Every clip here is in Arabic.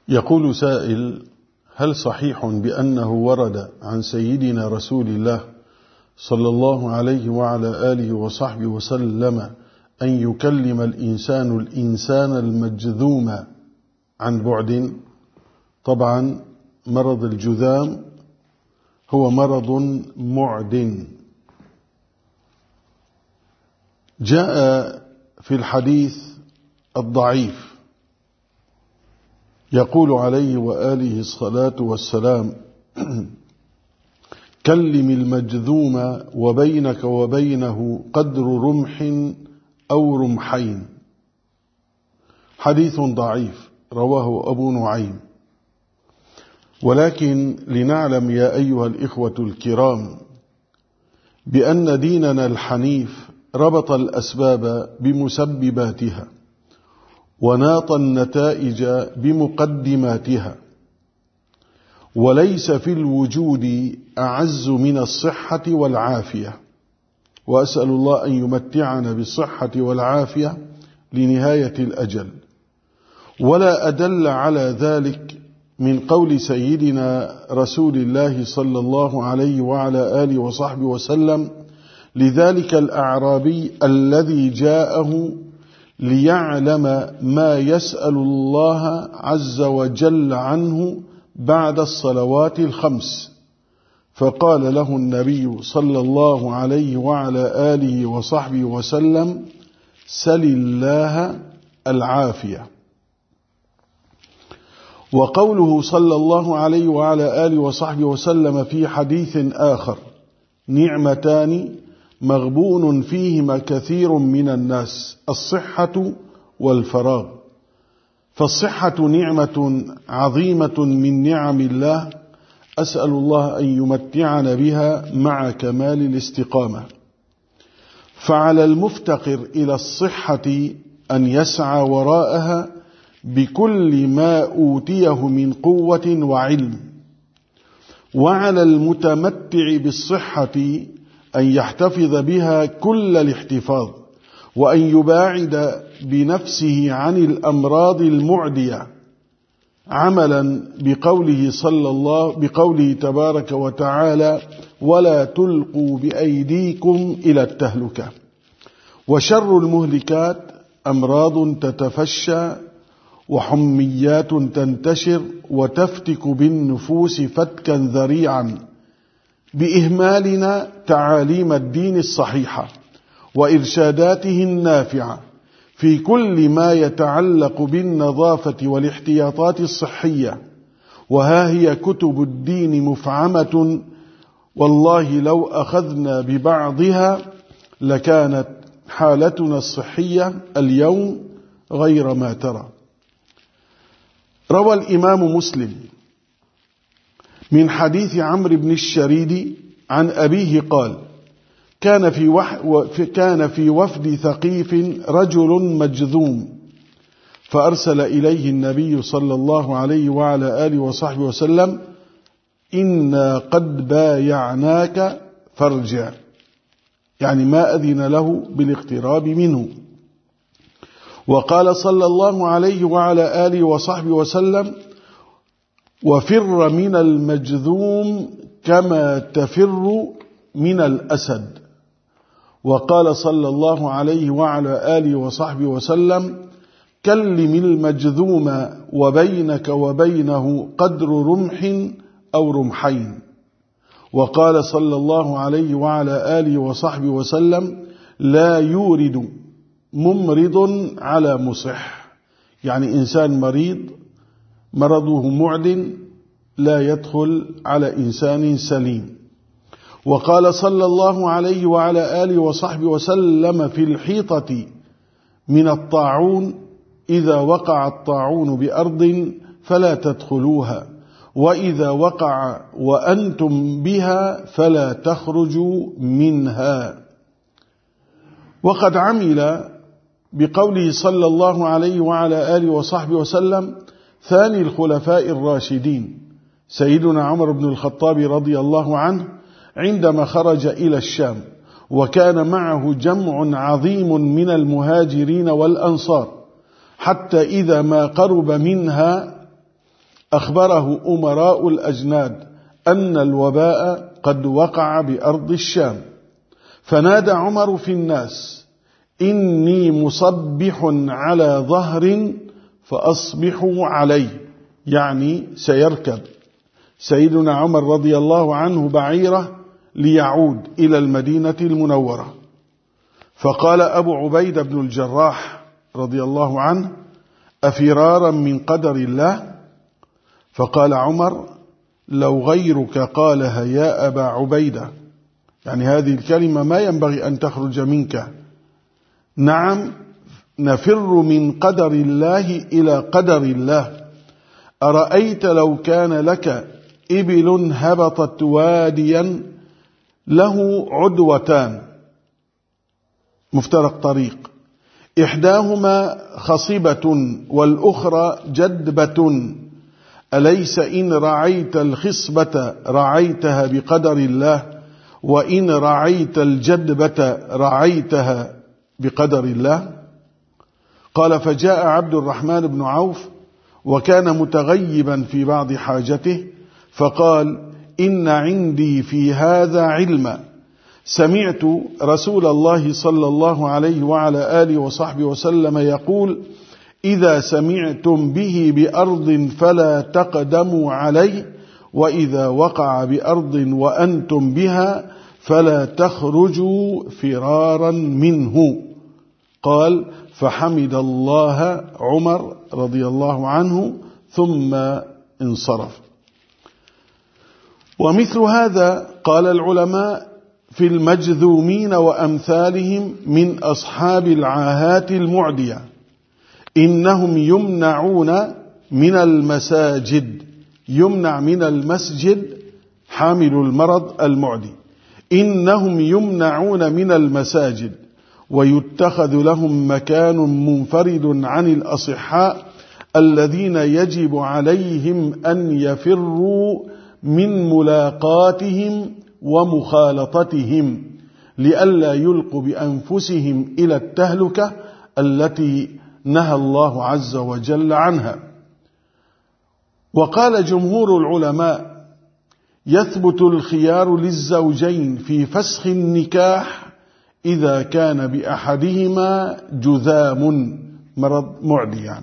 يقول سائل: هل صحيح بأنه ورد عن سيدنا رسول الله صلى الله عليه وعلى آله وصحبه وسلم أن يكلم الإنسان المجذوم عن بعد؟ طبعا مرض الجذام هو مرض معد. جاء في الحديث الضعيف يقول عليه وآله الصلاة والسلام: كلم المجذوم وبينك وبينه قدر رمح أو رمحين. حديث ضعيف رواه أبو نعيم. ولكن لنعلم يا أيها الإخوة الكرام بأن ديننا الحنيف ربط الأسباب بمسبباتها وناط النتائج بمقدماتها، وليس في الوجود أعز من الصحة والعافية، وأسأل الله أن يمتعنا بالصحة والعافية لنهاية الأجل. ولا أدل على ذلك من قول سيدنا رسول الله صلى الله عليه وعلى آله وصحبه وسلم لذلك الأعرابي الذي جاءه ليعلم ما يسأل الله عز وجل عنه بعد الصلوات الخمس، فقال له النبي صلى الله عليه وعلى آله وصحبه وسلم: سل الله العافية. وقوله صلى الله عليه وعلى آله وصحبه وسلم في حديث آخر: نعمتان مغبون فيهما كثير من الناس، الصحة والفراغ. فالصحة نعمة عظيمة من نعم الله، أسأل الله أن يمتعنا بها مع كمال الاستقامة. فعلى المفتقر إلى الصحة أن يسعى وراءها بكل ما أوتيه من قوة وعلم، وعلى المتمتع بالصحة أن يحتفظ بها كل الاحتفاظ، وأن يباعد بنفسه عن الأمراض المعدية، عملا بقوله تبارك وتعالى: ولا تلقوا بأيديكم إلى التهلكة. وشر المهلكات أمراض تتفشى وحميات تنتشر وتفتك بالنفوس فتكا ذريعا بإهمالنا تعاليم الدين الصحيحة وإرشاداته النافعة في كل ما يتعلق بالنظافة والاحتياطات الصحية. وها هي كتب الدين مفعمة، والله لو أخذنا ببعضها لكانت حالتنا الصحية اليوم غير ما ترى. روى الإمام مسلم من حديث عمرو بن الشريد عن أبيه قال: كان في وفد ثقيف رجل مجذوم، فأرسل إليه النبي صلى الله عليه وعلى آله وصحبه وسلم: إنا قد بايعناك فارجع، يعني ما أذن له بالاقتراب منه. وقال صلى الله عليه وعلى آله وصحبه وسلم: وفر من المجذوم كما تفر من الأسد. وقال صلى الله عليه وعلى آله وصحبه وسلم: كلم المجذوم وبينك وبينه قدر رمح أو رمحين. وقال صلى الله عليه وعلى آله وصحبه وسلم: لا يورد ممرض على مصح، يعني إنسان مريض مرضه معد لا يدخل على إنسان سليم. وقال صلى الله عليه وعلى آله وصحبه وسلم في الحيطة من الطاعون: إذا وقع الطاعون بأرض فلا تدخلوها، وإذا وقع وأنتم بها فلا تخرجوا منها. وقد عمل بقوله صلى الله عليه وعلى آله وصحبه وسلم ثاني الخلفاء الراشدين سيدنا عمر بن الخطاب رضي الله عنه عندما خرج إلى الشام، وكان معه جمع عظيم من المهاجرين والأنصار، حتى إذا ما قرب منها أخبره أمراء الأجناد أن الوباء قد وقع بأرض الشام، فنادى عمر في الناس: إني مصبح على ظهر فأصبحوا عليه، يعني سيركب سيدنا عمر رضي الله عنه بعيره ليعود إلى المدينة المنورة. فقال أبو عبيدة بن الجراح رضي الله عنه: أفرارا من قدر الله؟ فقال عمر: لو غيرك قالها يا أبا عبيدة، يعني هذه الكلمة ما ينبغي أن تخرج منك. نعم، نفر من قدر الله إلى قدر الله. أرأيت لو كان لك إبل هبطت واديا له عدوتان مفترق طريق، إحداهما خصبة والأخرى جدبة، أليس إن رعيت الخصبة رعيتها بقدر الله، وإن رعيت الجدبة رعيتها بقدر الله؟ قال: فجاء عبد الرحمن بن عوف وكان متغيبا في بعض حاجته، فقال: إن عندي في هذا علما، سمعت رسول الله صلى الله عليه وعلى آله وصحبه وسلم يقول: إذا سمعتم به بأرض فلا تقدموا عليه، وإذا وقع بأرض وأنتم بها فلا تخرجوا فرارا منه. قال: فحمد الله عمر رضي الله عنه ثم انصرف. ومثل هذا قال العلماء في المجذومين وأمثالهم من أصحاب العاهات المعدية: إنهم يمنعون من المساجد، يمنع من المسجد حامل المرض المعدي، إنهم يمنعون من المساجد ويتخذ لهم مكان منفرد عن الأصحاء الذين يجب عليهم أن يفروا من ملاقاتهم ومخالطتهم لئلا يلقوا بأنفسهم إلى التهلكة التي نهى الله عز وجل عنها. وقال جمهور العلماء: يثبت الخيار للزوجين في فسخ النكاح إذا كان بأحدهما جذام مرض معدي يعني.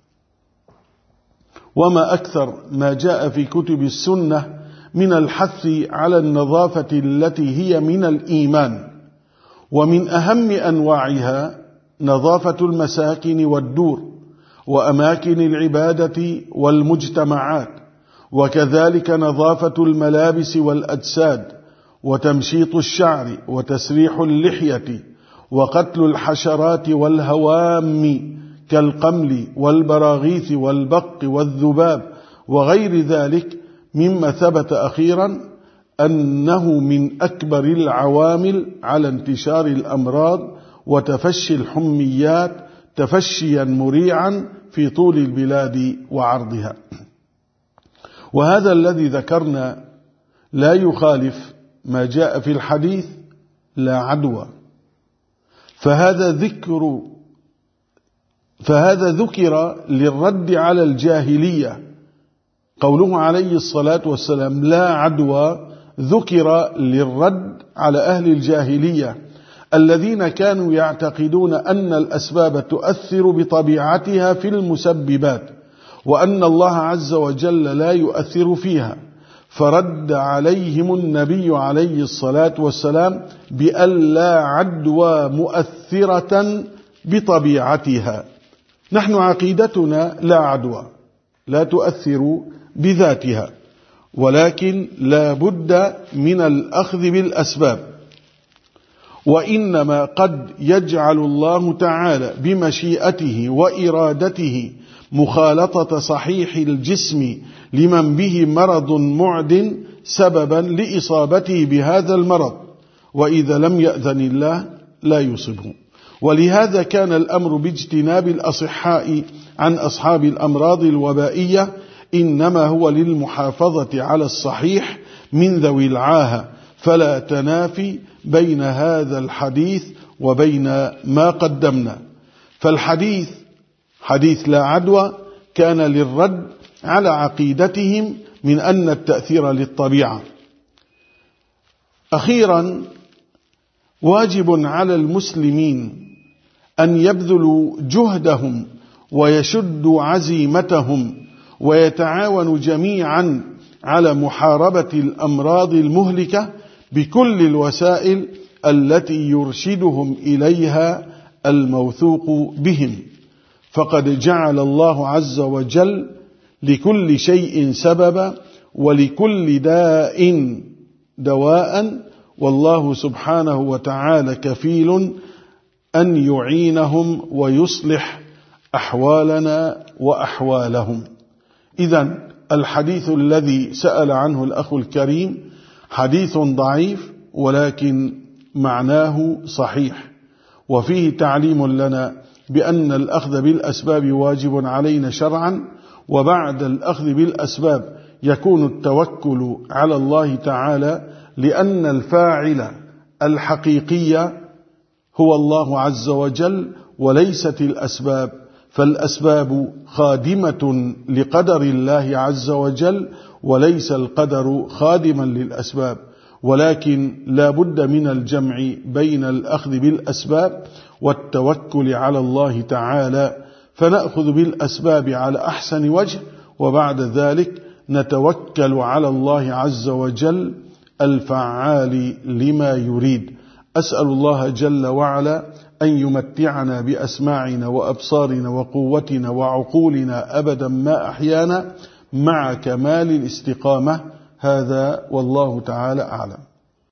وما أكثر ما جاء في كتب السنة من الحث على النظافة التي هي من الإيمان، ومن أهم أنواعها نظافة المساكن والدور وأماكن العبادة والمجتمعات، وكذلك نظافة الملابس والأجساد، وتمشيط الشعر وتسريح اللحية، وقتل الحشرات والهوام كالقمل والبراغيث والبق والذباب وغير ذلك، مما ثبت أخيرا أنه من أكبر العوامل على انتشار الأمراض وتفشي الحميات تفشيا مريعا في طول البلاد وعرضها. وهذا الذي ذكرنا لا يخالف ما جاء في الحديث: لا عدوى. فهذا ذكر للرد على الجاهلية. قوله عليه الصلاة والسلام لا عدوى ذكر للرد على أهل الجاهلية الذين كانوا يعتقدون أن الأسباب تؤثر بطبيعتها في المسببات، وأن الله عز وجل لا يؤثر فيها، فرد عليهم النبي عليه الصلاة والسلام بأن لا عدوى مؤثرة بطبيعتها. نحن عقيدتنا لا عدوى، لا تؤثر بذاتها، ولكن لا بد من الأخذ بالأسباب. وإنما قد يجعل الله تعالى بمشيئته وإرادته مخالطة صحيح الجسم لمن به مرض معد سببا لإصابته بهذا المرض، وإذا لم يأذن الله لا يصبه. ولهذا كان الأمر باجتناب الأصحاء عن أصحاب الأمراض الوبائية إنما هو للمحافظة على الصحيح من ذوي العاهة، فلا تنافي بين هذا الحديث وبين ما قدمنا. فالحديث حديث لا عدوى كان للرد على عقيدتهم من أن التأثير للطبيعة. أخيرا، واجب على المسلمين أن يبذلوا جهدهم ويشدوا عزيمتهم ويتعاونوا جميعا على محاربة الأمراض المهلكة بكل الوسائل التي يرشدهم إليها الموثوق بهم، فقد جعل الله عز وجل لكل شيء سببا ولكل داء دواء، والله سبحانه وتعالى كفيل أن يعينهم ويصلح أحوالنا وأحوالهم. إذن الحديث الذي سأل عنه الأخ الكريم حديث ضعيف ولكن معناه صحيح، وفيه تعليم لنا بأن الأخذ بالأسباب واجب علينا شرعا، وبعد الأخذ بالأسباب يكون التوكل على الله تعالى، لأن الفاعل الحقيقي هو الله عز وجل وليست الأسباب، فالأسباب خادمة لقدر الله عز وجل وليس القدر خادما للأسباب، ولكن لا بد من الجمع بين الأخذ بالأسباب والتوكل على الله تعالى، فنأخذ بالأسباب على أحسن وجه، وبعد ذلك نتوكل على الله عز وجل الفعال لما يريد. أسأل الله جل وعلا أن يمتعنا بأسماعنا وأبصارنا وقوتنا وعقولنا أبدا ما أحيانا مع كمال الاستقامة. هذا والله تعالى أعلم.